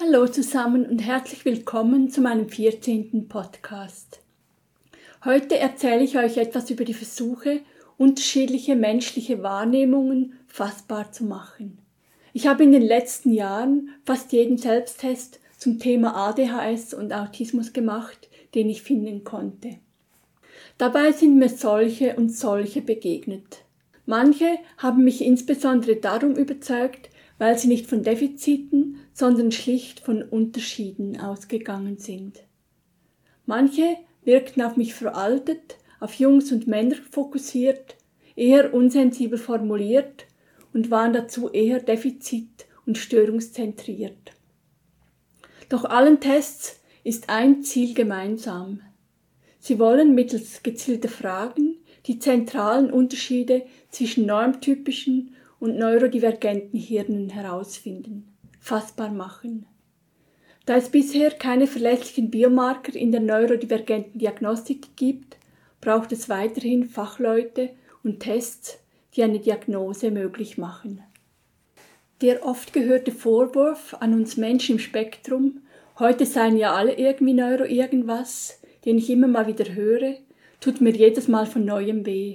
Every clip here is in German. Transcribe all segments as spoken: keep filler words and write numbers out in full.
Hallo zusammen und herzlich willkommen zu meinem vierzehnten Podcast. Heute erzähle ich euch etwas über die Versuche, unterschiedliche menschliche Wahrnehmungen fassbar zu machen. Ich habe in den letzten Jahren fast jeden Selbsttest zum Thema A D H S und Autismus gemacht, den ich finden konnte. Dabei sind mir solche und solche begegnet. Manche haben mich insbesondere darum überzeugt, weil sie nicht von Defiziten, sondern schlicht von Unterschieden ausgegangen sind. Manche wirkten auf mich veraltet, auf Jungs und Männer fokussiert, eher unsensibel formuliert und waren dazu eher defizit- und störungszentriert. Doch allen Tests ist ein Ziel gemeinsam. Sie wollen mittels gezielter Fragen die zentralen Unterschiede zwischen normtypischen und neurodivergenten Hirnen herausfinden, fassbar machen. Da es bisher keine verlässlichen Biomarker in der neurodivergenten Diagnostik gibt, braucht es weiterhin Fachleute und Tests, die eine Diagnose möglich machen. Der oft gehörte Vorwurf an uns Menschen im Spektrum, heute seien ja alle irgendwie Neuro irgendwas, den ich immer mal wieder höre, tut mir jedes Mal von neuem weh.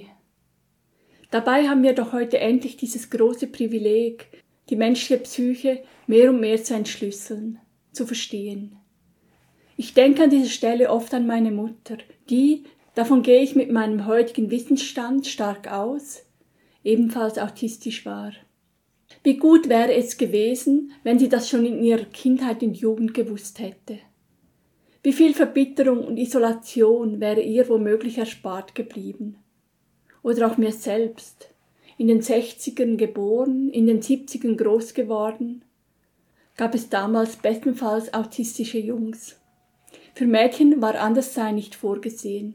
Dabei haben wir doch heute endlich dieses große Privileg, die menschliche Psyche mehr und mehr zu entschlüsseln, zu verstehen. Ich denke an dieser Stelle oft an meine Mutter, die, davon gehe ich mit meinem heutigen Wissensstand stark aus, ebenfalls autistisch war. Wie gut wäre es gewesen, wenn sie das schon in ihrer Kindheit und Jugend gewusst hätte. Wie viel Verbitterung und Isolation wäre ihr womöglich erspart geblieben. Oder auch mir selbst, in den sechzigern geboren, in den siebzigern groß geworden, gab es damals bestenfalls autistische Jungs. Für Mädchen war Anderssein nicht vorgesehen.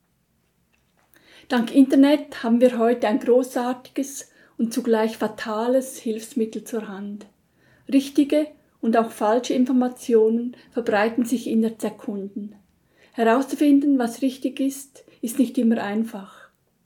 Dank Internet haben wir heute ein großartiges und zugleich fatales Hilfsmittel zur Hand. Richtige und auch falsche Informationen verbreiten sich innerhalb Sekunden. Herauszufinden, was richtig ist, ist nicht immer einfach.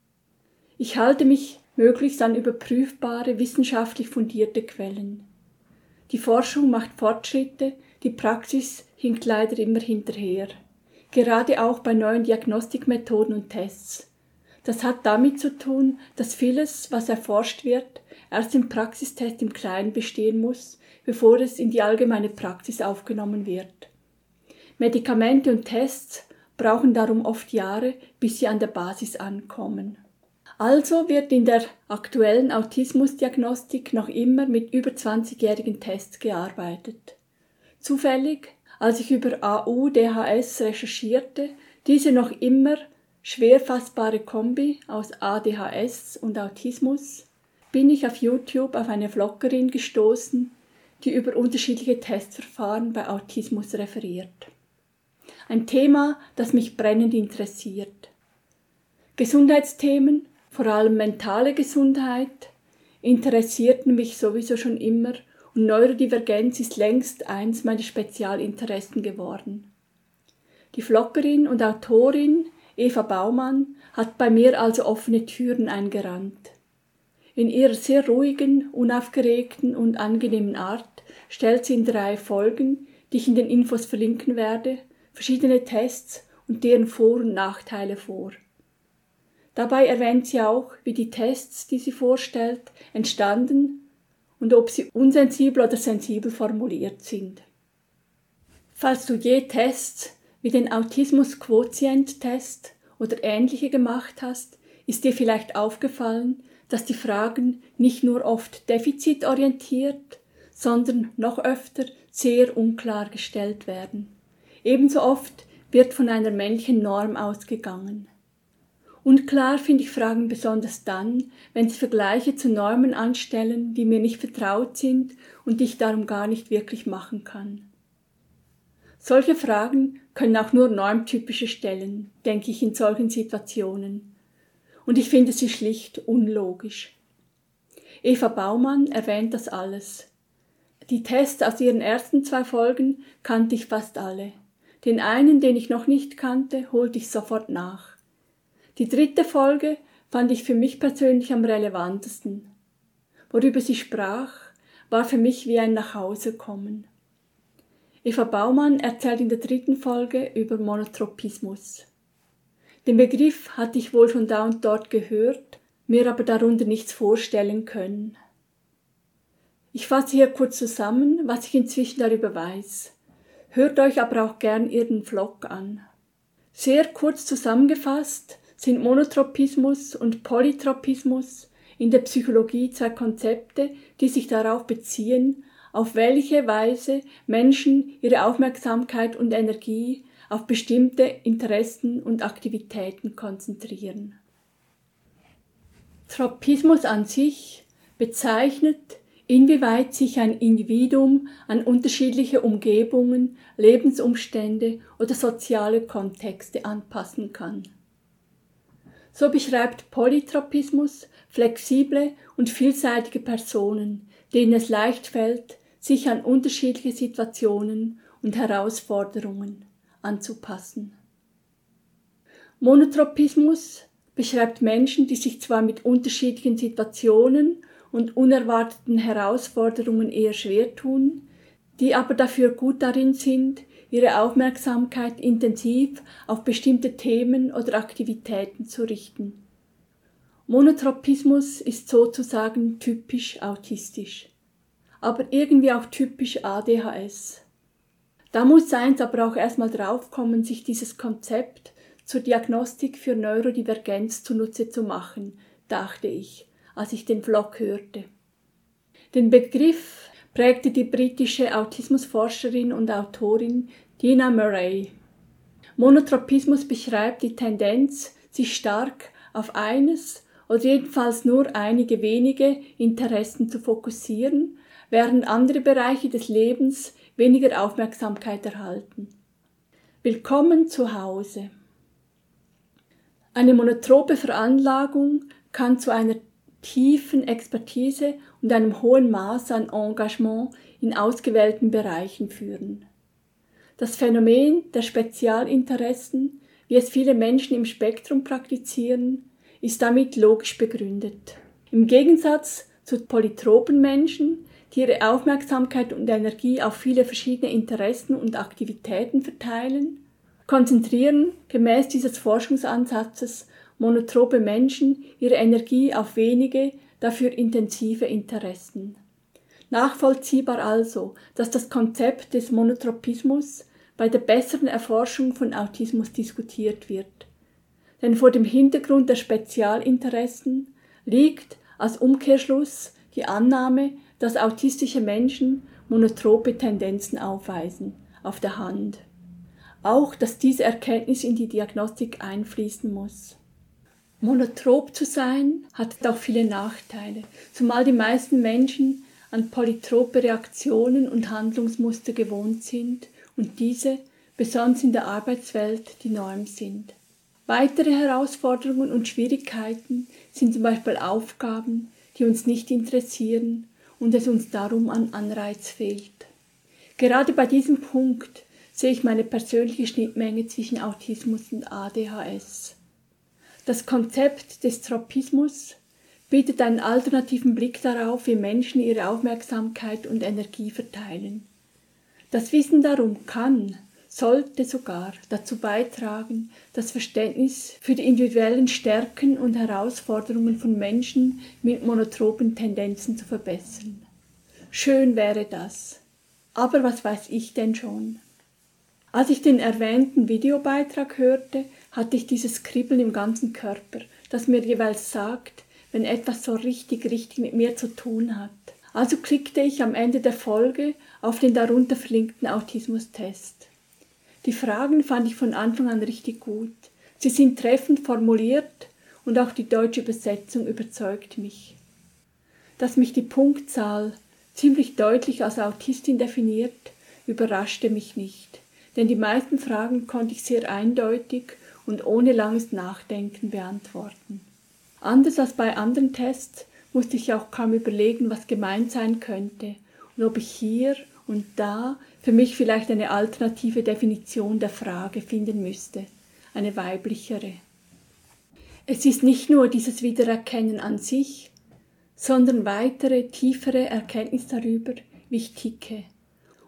Ich halte mich möglichst an überprüfbare, wissenschaftlich fundierte Quellen. Die Forschung macht Fortschritte, die Praxis hinkt leider immer hinterher. Gerade auch bei neuen Diagnostikmethoden und Tests. Das hat damit zu tun, dass vieles, was erforscht wird, erst im Praxistest im Kleinen bestehen muss, bevor es in die allgemeine Praxis aufgenommen wird. Medikamente und Tests brauchen darum oft Jahre, bis sie an der Basis ankommen. Also wird in der aktuellen Autismusdiagnostik noch immer mit über zwanzigjährigen Tests gearbeitet. Zufällig, als ich über A U D H S recherchierte, diese noch immer schwer fassbare Kombi aus A D H S und Autismus, bin ich auf YouTube auf eine Vloggerin gestoßen, die über unterschiedliche Testverfahren bei Autismus referiert. Ein Thema, das mich brennend interessiert. Gesundheitsthemen, vor allem mentale Gesundheit, interessierten mich sowieso schon immer und Neurodivergenz ist längst eins meiner Spezialinteressen geworden. Die Vloggerin und Autorin Eva Baumann hat bei mir also offene Türen eingerannt. In ihrer sehr ruhigen, unaufgeregten und angenehmen Art stellt sie in drei Folgen, die ich in den Infos verlinken werde, verschiedene Tests und deren Vor- und Nachteile vor. Dabei erwähnt sie auch, wie die Tests, die sie vorstellt, entstanden und ob sie unsensibel oder sensibel formuliert sind. Falls du je Tests wie den Autismus-Quotient-Test oder ähnliche gemacht hast, ist dir vielleicht aufgefallen, dass die Fragen nicht nur oft defizitorientiert, sondern noch öfter sehr unklar gestellt werden. Ebenso oft wird von einer männlichen Norm ausgegangen. Unklar finde ich Fragen besonders dann, wenn sie Vergleiche zu Normen anstellen, die mir nicht vertraut sind und die ich darum gar nicht wirklich machen kann. Solche Fragen können auch nur Normtypische stellen, denke ich in solchen Situationen. Und ich finde sie schlicht unlogisch. Eva Baumann erwähnt das alles. Die Tests aus ihren ersten zwei Folgen kannte ich fast alle. Den einen, den ich noch nicht kannte, holte ich sofort nach. Die dritte Folge fand ich für mich persönlich am relevantesten. Worüber sie sprach, war für mich wie ein Nachhausekommen. Eva Baumann erzählt in der dritten Folge über Monotropismus. Den Begriff hatte ich wohl schon da und dort gehört, mir aber darunter nichts vorstellen können. Ich fasse hier kurz zusammen, was ich inzwischen darüber weiß. Hört euch aber auch gern ihren Vlog an. Sehr kurz zusammengefasst sind Monotropismus und Polytropismus in der Psychologie zwei Konzepte, die sich darauf beziehen, auf welche Weise Menschen ihre Aufmerksamkeit und Energie auf bestimmte Interessen und Aktivitäten konzentrieren. Tropismus an sich bezeichnet, inwieweit sich ein Individuum an unterschiedliche Umgebungen, Lebensumstände oder soziale Kontexte anpassen kann. So beschreibt Polytropismus flexible und vielseitige Personen, denen es leicht fällt, sich an unterschiedliche Situationen und Herausforderungen anzupassen. Monotropismus beschreibt Menschen, die sich zwar mit unterschiedlichen Situationen und unerwarteten Herausforderungen eher schwer tun, die aber dafür gut darin sind, ihre Aufmerksamkeit intensiv auf bestimmte Themen oder Aktivitäten zu richten. Monotropismus ist sozusagen typisch autistisch, aber irgendwie auch typisch A D H S. Da muss eins aber auch erstmal draufkommen, sich dieses Konzept zur Diagnostik für Neurodivergenz zunutze zu machen, dachte ich, als ich den Vlog hörte. Den Begriff prägte die britische Autismusforscherin und Autorin Dina Murray. Monotropismus beschreibt die Tendenz, sich stark auf eines oder jedenfalls nur einige wenige Interessen zu fokussieren, während andere Bereiche des Lebens weniger Aufmerksamkeit erhalten. Willkommen zu Hause. Eine monotrope Veranlagung kann zu einer tiefen Expertise und einem hohen Maß an Engagement in ausgewählten Bereichen führen. Das Phänomen der Spezialinteressen, wie es viele Menschen im Spektrum praktizieren, ist damit logisch begründet. Im Gegensatz zu polytropen Menschen, die ihre Aufmerksamkeit und Energie auf viele verschiedene Interessen und Aktivitäten verteilen, konzentrieren gemäß dieses Forschungsansatzes monotrope Menschen ihre Energie auf wenige, dafür intensive Interessen. Nachvollziehbar also, dass das Konzept des Monotropismus bei der besseren Erforschung von Autismus diskutiert wird. Denn vor dem Hintergrund der Spezialinteressen liegt als Umkehrschluss die Annahme, dass autistische Menschen monotrope Tendenzen aufweisen, auf der Hand. Auch, dass diese Erkenntnis in die Diagnostik einfließen muss. Monotrop zu sein hat auch viele Nachteile, zumal die meisten Menschen an polytrope Reaktionen und Handlungsmuster gewohnt sind und diese, besonders in der Arbeitswelt, die Norm sind. Weitere Herausforderungen und Schwierigkeiten sind zum Beispiel Aufgaben, die uns nicht interessieren und es uns darum an Anreiz fehlt. Gerade bei diesem Punkt sehe ich meine persönliche Schnittmenge zwischen Autismus und A D H S. Das Konzept des Tropismus bietet einen alternativen Blick darauf, wie Menschen ihre Aufmerksamkeit und Energie verteilen. Das Wissen darum kann, sollte sogar dazu beitragen, das Verständnis für die individuellen Stärken und Herausforderungen von Menschen mit monotropen Tendenzen zu verbessern. Schön wäre das. Aber was weiß ich denn schon? Als ich den erwähnten Videobeitrag hörte, hatte ich dieses Kribbeln im ganzen Körper, das mir jeweils sagt, wenn etwas so richtig, richtig mit mir zu tun hat. Also klickte ich am Ende der Folge auf den darunter verlinkten Autismus-Test. Die Fragen fand ich von Anfang an richtig gut. Sie sind treffend formuliert und auch die deutsche Übersetzung überzeugt mich. Dass mich die Punktzahl ziemlich deutlich als Autistin definiert, überraschte mich nicht, denn die meisten Fragen konnte ich sehr eindeutig und ohne langes Nachdenken beantworten. Anders als bei anderen Tests musste ich auch kaum überlegen, was gemeint sein könnte und ob ich hier und da für mich vielleicht eine alternative Definition der Frage finden müsste, eine weiblichere. Es ist nicht nur dieses Wiedererkennen an sich, sondern weitere, tiefere Erkenntnis darüber, wie ich ticke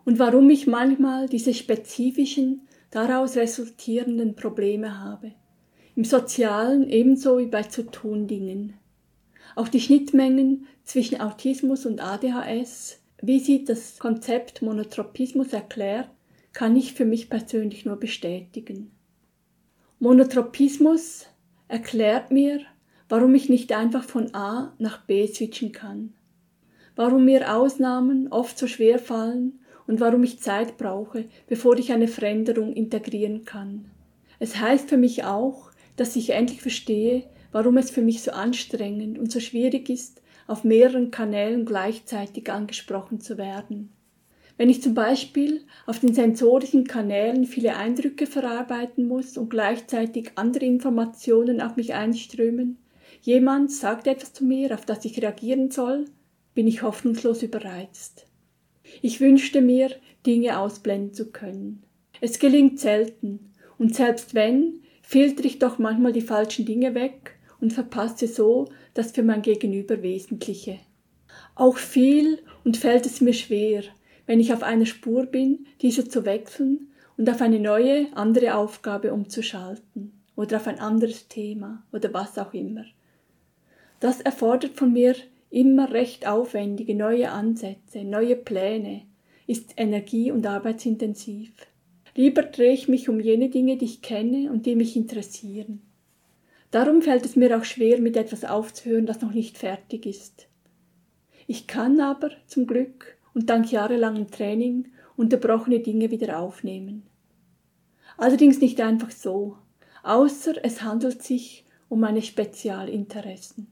und warum ich manchmal diese spezifischen, daraus resultierenden Probleme habe. Im Sozialen ebenso wie bei Zu-tun-Dingen. Auch die Schnittmengen zwischen Autismus und A D H S, wie sie das Konzept Monotropismus erklärt, kann ich für mich persönlich nur bestätigen. Monotropismus erklärt mir, warum ich nicht einfach von A nach B switchen kann, warum mir Ausnahmen oft so schwer fallen und warum ich Zeit brauche, bevor ich eine Veränderung integrieren kann. Es heißt für mich auch, dass ich endlich verstehe, warum es für mich so anstrengend und so schwierig ist, auf mehreren Kanälen gleichzeitig angesprochen zu werden. Wenn ich zum Beispiel auf den sensorischen Kanälen viele Eindrücke verarbeiten muss und gleichzeitig andere Informationen auf mich einströmen, jemand sagt etwas zu mir, auf das ich reagieren soll, bin ich hoffnungslos überreizt. Ich wünschte mir, Dinge ausblenden zu können. Es gelingt selten und selbst wenn, filtere ich doch manchmal die falschen Dinge weg und verpasse so das für mein Gegenüber Wesentliche. Auch viel und fällt es mir schwer, wenn ich auf einer Spur bin, diese zu wechseln und auf eine neue, andere Aufgabe umzuschalten oder auf ein anderes Thema oder was auch immer. Das erfordert von mir immer recht aufwendige neue Ansätze, neue Pläne, ist energie- und arbeitsintensiv. Lieber drehe ich mich um jene Dinge, die ich kenne und die mich interessieren. Darum fällt es mir auch schwer, mit etwas aufzuhören, das noch nicht fertig ist. Ich kann aber, zum Glück und dank jahrelangem Training, unterbrochene Dinge wieder aufnehmen. Allerdings nicht einfach so, außer es handelt sich um meine Spezialinteressen.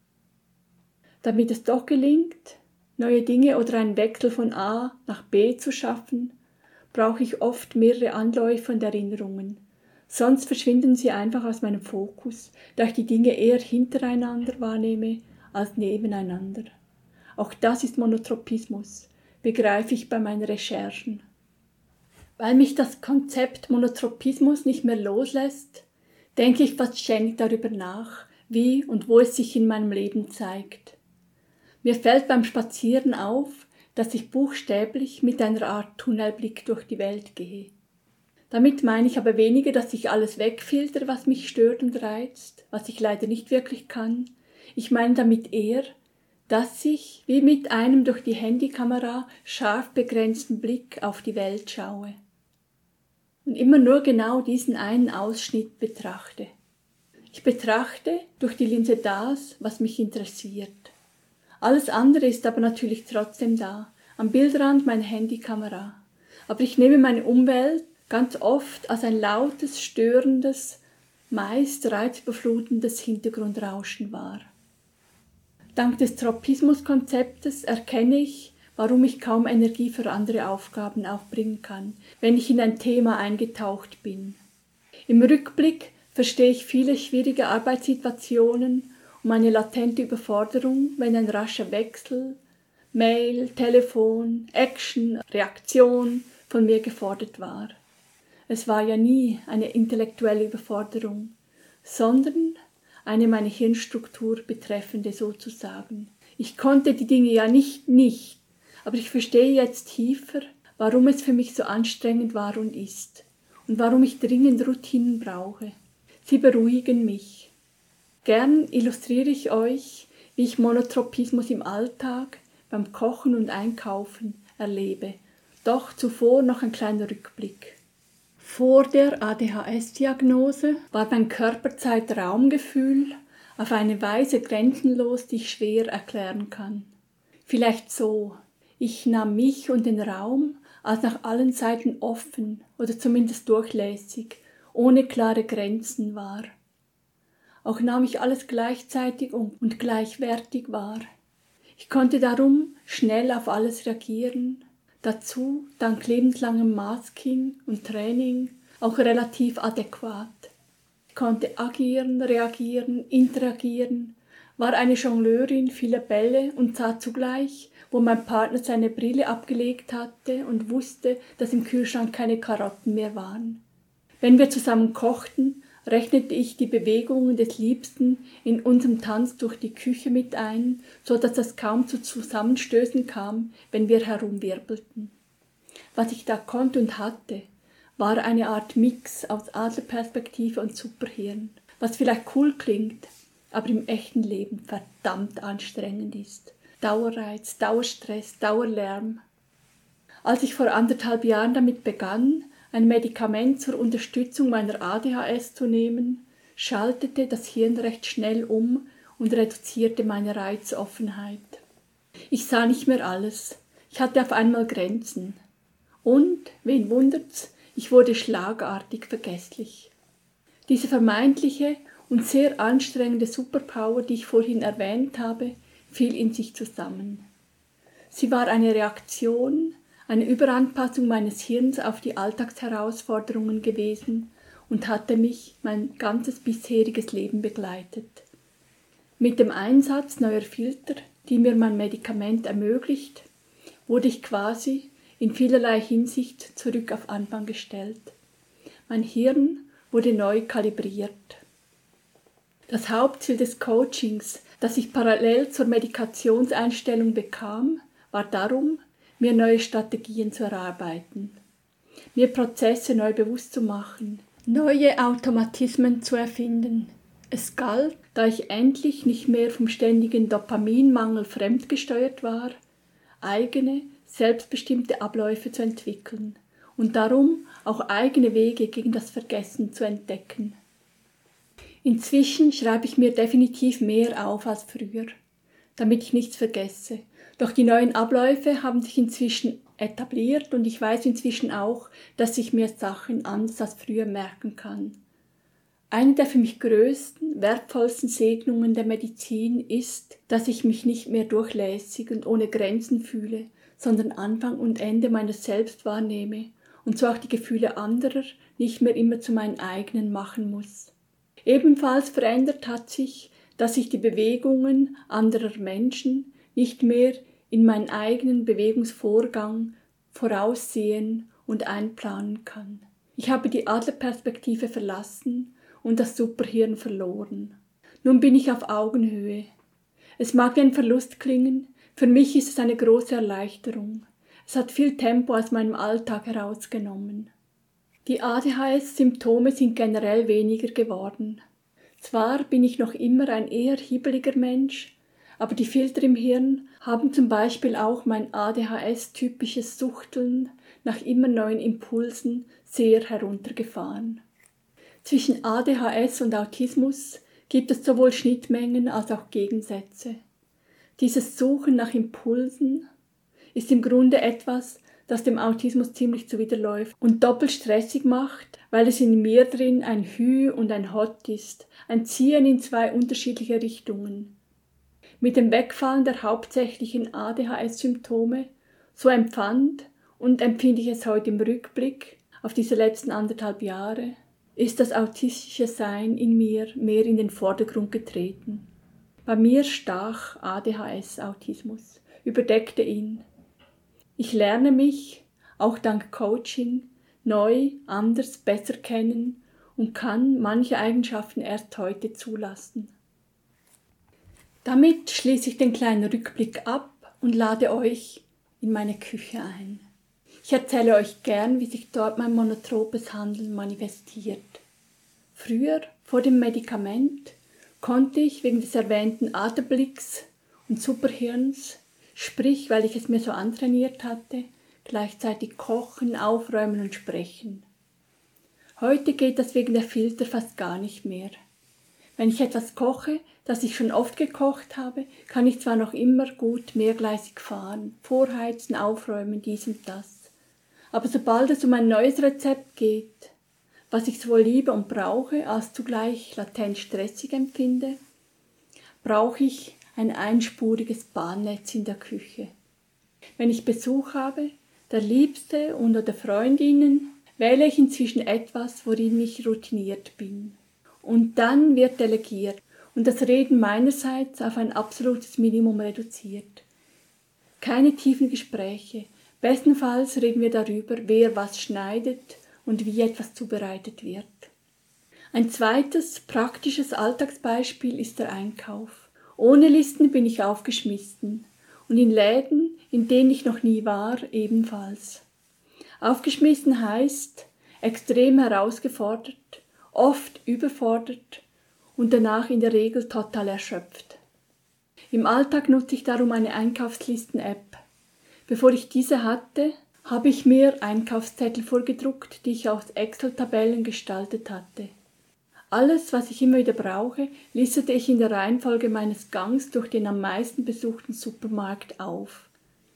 Damit es doch gelingt, neue Dinge oder einen Wechsel von A nach B zu schaffen, brauche ich oft mehrere Anläufe und Erinnerungen. Sonst verschwinden sie einfach aus meinem Fokus, da ich die Dinge eher hintereinander wahrnehme als nebeneinander. Auch das ist Monotropismus, begreife ich bei meinen Recherchen. Weil mich das Konzept Monotropismus nicht mehr loslässt, denke ich fast ständig darüber nach, wie und wo es sich in meinem Leben zeigt. Mir fällt beim Spazieren auf, dass ich buchstäblich mit einer Art Tunnelblick durch die Welt gehe. Damit meine ich aber weniger, dass ich alles wegfiltere, was mich stört und reizt, was ich leider nicht wirklich kann. Ich meine damit eher, dass ich wie mit einem durch die Handykamera scharf begrenzten Blick auf die Welt schaue und immer nur genau diesen einen Ausschnitt betrachte. Ich betrachte durch die Linse das, was mich interessiert. Alles andere ist aber natürlich trotzdem da, am Bildrand meiner Handykamera. Aber ich nehme meine Umwelt ganz oft als ein lautes, störendes, meist reizüberflutendes Hintergrundrauschen wahr. Dank des Tropismus-Konzeptes erkenne ich, warum ich kaum Energie für andere Aufgaben aufbringen kann, wenn ich in ein Thema eingetaucht bin. Im Rückblick verstehe ich viele schwierige Arbeitssituationen und meine latente Überforderung, wenn ein rascher Wechsel, Mail, Telefon, Action, Reaktion von mir gefordert war. Es war ja nie eine intellektuelle Überforderung, sondern eine meine Hirnstruktur betreffende sozusagen. Ich konnte die Dinge ja nicht nicht, aber ich verstehe jetzt tiefer, warum es für mich so anstrengend war und ist und warum ich dringend Routinen brauche. Sie beruhigen mich. Gern illustriere ich euch, wie ich Monotropismus im Alltag, beim Kochen und Einkaufen erlebe. Doch zuvor noch ein kleiner Rückblick. Vor der A D H S-Diagnose war mein Körperzeit-Raumgefühl auf eine Weise grenzenlos, die ich schwer erklären kann. Vielleicht so: Ich nahm mich und den Raum als nach allen Seiten offen oder zumindest durchlässig, ohne klare Grenzen wahr. Auch nahm ich alles gleichzeitig und gleichwertig wahr. Ich konnte darum schnell auf alles reagieren, dazu dank lebenslangem Masking und Training auch relativ adäquat. Ich konnte agieren, reagieren, interagieren, war eine Jongleurin vieler Bälle und sah zugleich, wo mein Partner seine Brille abgelegt hatte und wusste, dass im Kühlschrank keine Karotten mehr waren. Wenn wir zusammen kochten, rechnete ich die Bewegungen des Liebsten in unserem Tanz durch die Küche mit ein, so dass es kaum zu Zusammenstößen kam, wenn wir herumwirbelten. Was ich da konnte und hatte, war eine Art Mix aus Adlerperspektive und Superhirn, was vielleicht cool klingt, aber im echten Leben verdammt anstrengend ist. Dauerreiz, Dauerstress, Dauerlärm. Als ich vor anderthalb Jahren damit begann, ein Medikament zur Unterstützung meiner A D H S zu nehmen, schaltete das Hirn recht schnell um und reduzierte meine Reizoffenheit. Ich sah nicht mehr alles. Ich hatte auf einmal Grenzen. Und, wen wundert's, ich wurde schlagartig vergesslich. Diese vermeintliche und sehr anstrengende Superpower, die ich vorhin erwähnt habe, fiel in sich zusammen. Sie war eine Reaktion, eine Überanpassung meines Hirns auf die Alltagsherausforderungen gewesen und hatte mich mein ganzes bisheriges Leben begleitet. Mit dem Einsatz neuer Filter, die mir mein Medikament ermöglicht, wurde ich quasi in vielerlei Hinsicht zurück auf Anfang gestellt. Mein Hirn wurde neu kalibriert. Das Hauptziel des Coachings, das ich parallel zur Medikationseinstellung bekam, war darum, mir neue Strategien zu erarbeiten, mir Prozesse neu bewusst zu machen, neue Automatismen zu erfinden. Es galt, da ich endlich nicht mehr vom ständigen Dopaminmangel fremdgesteuert war, eigene, selbstbestimmte Abläufe zu entwickeln und darum auch eigene Wege gegen das Vergessen zu entdecken. Inzwischen schreibe ich mir definitiv mehr auf als früher, damit ich nichts vergesse. Doch die neuen Abläufe haben sich inzwischen etabliert und ich weiß inzwischen auch, dass ich mir Sachen anders als früher merken kann. Eine der für mich größten, wertvollsten Segnungen der Medizin ist, dass ich mich nicht mehr durchlässig und ohne Grenzen fühle, sondern Anfang und Ende meiner selbst wahrnehme und so auch die Gefühle anderer nicht mehr immer zu meinen eigenen machen muss. Ebenfalls verändert hat sich, dass ich die Bewegungen anderer Menschen nicht mehr in meinen eigenen Bewegungsvorgang voraussehen und einplanen kann. Ich habe die Adlerperspektive verlassen und das Superhirn verloren. Nun bin ich auf Augenhöhe. Es mag wie ein Verlust klingen, für mich ist es eine große Erleichterung. Es hat viel Tempo aus meinem Alltag herausgenommen. Die A D H S-Symptome sind generell weniger geworden. Zwar bin ich noch immer ein eher hibbeliger Mensch, aber die Filter im Hirn haben zum Beispiel auch mein A D H S-typisches Suchteln nach immer neuen Impulsen sehr heruntergefahren. Zwischen A D H S und Autismus gibt es sowohl Schnittmengen als auch Gegensätze. Dieses Suchen nach Impulsen ist im Grunde etwas, das dem Autismus ziemlich zuwiderläuft und doppelt stressig macht, weil es in mir drin ein Hü und ein Hot ist, ein Ziehen in zwei unterschiedliche Richtungen. Mit dem Wegfallen der hauptsächlichen A D H S-Symptome, so empfand und empfinde ich es heute im Rückblick auf diese letzten anderthalb Jahre, ist das autistische Sein in mir mehr in den Vordergrund getreten. Bei mir stach A D H S-Autismus, überdeckte ihn. Ich lerne mich, auch dank Coaching, neu, anders, besser kennen und kann manche Eigenschaften erst heute zulassen. Damit schließe ich den kleinen Rückblick ab und lade euch in meine Küche ein. Ich erzähle euch gern, wie sich dort mein monotropes Handeln manifestiert. Früher, vor dem Medikament, konnte ich wegen des erwähnten Aterblicks und Superhirns, sprich, weil ich es mir so antrainiert hatte, gleichzeitig kochen, aufräumen und sprechen. Heute geht das wegen der Filter fast gar nicht mehr. Wenn ich etwas koche, das ich schon oft gekocht habe, kann ich zwar noch immer gut mehrgleisig fahren, vorheizen, aufräumen, dies und das. Aber sobald es um ein neues Rezept geht, was ich sowohl liebe und brauche, als zugleich latent stressig empfinde, brauche ich ein einspuriges Bahnnetz in der Küche. Wenn ich Besuch habe, der Liebste und oder Freundinnen, wähle ich inzwischen etwas, worin ich routiniert bin. Und dann wird delegiert und das Reden meinerseits auf ein absolutes Minimum reduziert. Keine tiefen Gespräche. Bestenfalls reden wir darüber, wer was schneidet und wie etwas zubereitet wird. Ein zweites praktisches Alltagsbeispiel ist der Einkauf. Ohne Listen bin ich aufgeschmissen und in Läden, in denen ich noch nie war, ebenfalls. Aufgeschmissen heißt extrem herausgefordert, oft überfordert und danach in der Regel total erschöpft. Im Alltag nutze ich darum eine Einkaufslisten-App. Bevor ich diese hatte, habe ich mir Einkaufszettel vorgedruckt, die ich aus Excel-Tabellen gestaltet hatte. Alles, was ich immer wieder brauche, listete ich in der Reihenfolge meines Gangs durch den am meisten besuchten Supermarkt auf.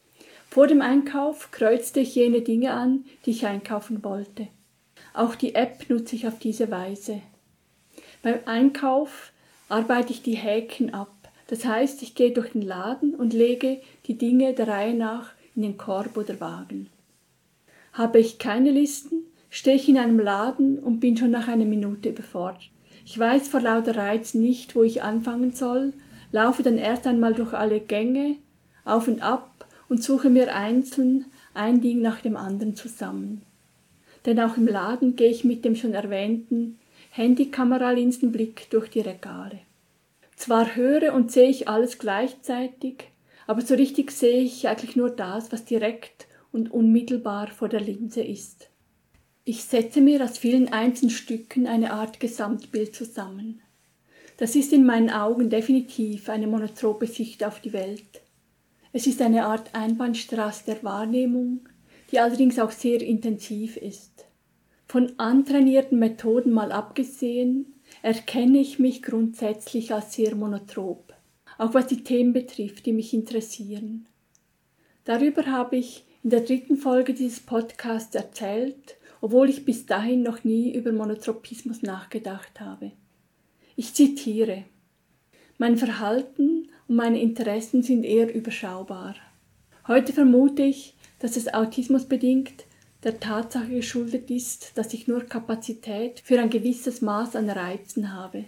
Vor dem Einkauf kreuzte ich jene Dinge an, die ich einkaufen wollte. Auch die App nutze ich auf diese Weise. Beim Einkauf arbeite ich die Häkchen ab. Das heißt, ich gehe durch den Laden und lege die Dinge der Reihe nach in den Korb oder Wagen. Habe ich keine Listen, stehe ich in einem Laden und bin schon nach einer Minute überfordert. Ich weiß vor lauter Reiz nicht, wo ich anfangen soll, laufe dann erst einmal durch alle Gänge, auf und ab und suche mir einzeln ein Ding nach dem anderen zusammen. Denn auch im Laden gehe ich mit dem schon erwähnten Handykameralinsenblick durch die Regale. Zwar höre und sehe ich alles gleichzeitig, aber so richtig sehe ich eigentlich nur das, was direkt und unmittelbar vor der Linse ist. Ich setze mir aus vielen einzelnen Stücken eine Art Gesamtbild zusammen. Das ist in meinen Augen definitiv eine monotrope Sicht auf die Welt. Es ist eine Art Einbahnstraße der Wahrnehmung, die allerdings auch sehr intensiv ist. Von antrainierten Methoden mal abgesehen, erkenne ich mich grundsätzlich als sehr monotrop, auch was die Themen betrifft, die mich interessieren. Darüber habe ich in der dritten Folge dieses Podcasts erzählt, obwohl ich bis dahin noch nie über Monotropismus nachgedacht habe. Ich zitiere: Mein Verhalten und meine Interessen sind eher überschaubar. Heute vermute ich, dass es autismusbedingt der Tatsache geschuldet ist, dass ich nur Kapazität für ein gewisses Maß an Reizen habe.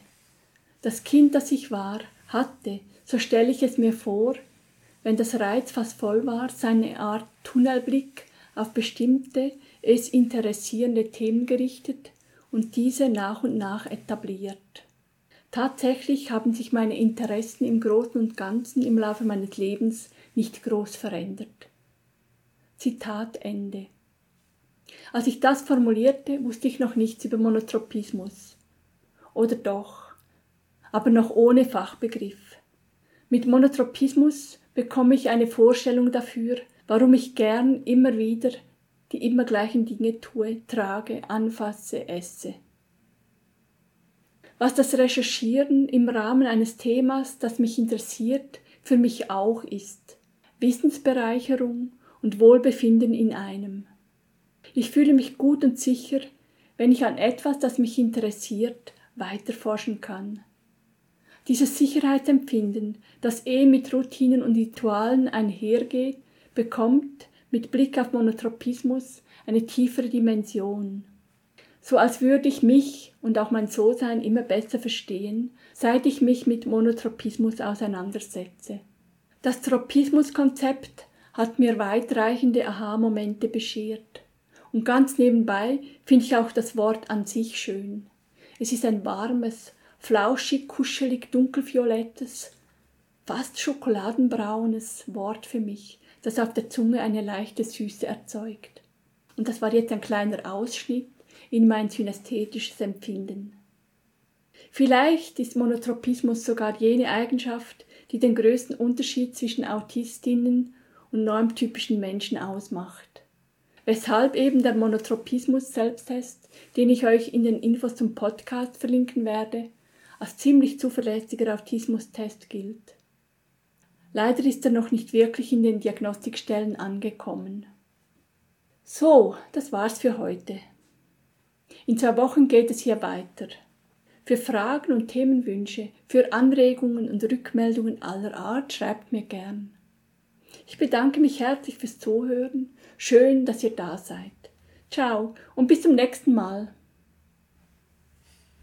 Das Kind, das ich war, hatte, so stelle ich es mir vor, wenn das Reizfass voll war, seine Art Tunnelblick auf bestimmte, es interessierende Themen gerichtet und diese nach und nach etabliert. Tatsächlich haben sich meine Interessen im Großen und Ganzen im Laufe meines Lebens nicht groß verändert. Zitat Ende. Als ich das formulierte, wusste ich noch nichts über Monotropismus. Oder doch, aber noch ohne Fachbegriff. Mit Monotropismus bekomme ich eine Vorstellung dafür, warum ich gern immer wieder die immer gleichen Dinge tue, trage, anfasse, esse. Was das Recherchieren im Rahmen eines Themas, das mich interessiert, für mich auch ist: Wissensbereicherung und Wohlbefinden in einem. Ich fühle mich gut und sicher, wenn ich an etwas, das mich interessiert, weiterforschen kann. Dieses Sicherheitsempfinden, das eh mit Routinen und Ritualen einhergeht, bekommt mit Blick auf Monotropismus eine tiefere Dimension. So als würde ich mich und auch mein So-Sein immer besser verstehen, seit ich mich mit Monotropismus auseinandersetze. Das Tropismus-Konzept hat mir weitreichende Aha-Momente beschert. Und ganz nebenbei finde ich auch das Wort an sich schön. Es ist ein warmes, flauschig, kuschelig, dunkelviolettes, fast schokoladenbraunes Wort für mich, das auf der Zunge eine leichte Süße erzeugt. Und das war jetzt ein kleiner Ausschnitt in mein synästhetisches Empfinden. Vielleicht ist Monotropismus sogar jene Eigenschaft, die den größten Unterschied zwischen Autistinnen und normtypischen Menschen ausmacht. Weshalb eben der Monotropismus-Selbsttest, den ich euch in den Infos zum Podcast verlinken werde, als ziemlich zuverlässiger Autismustest gilt. Leider ist er noch nicht wirklich in den Diagnostikstellen angekommen. So, das war's für heute. In zwei Wochen geht es hier weiter. Für Fragen und Themenwünsche, für Anregungen und Rückmeldungen aller Art schreibt mir gern. Ich bedanke mich herzlich fürs Zuhören. Schön, dass ihr da seid. Ciao und bis zum nächsten Mal.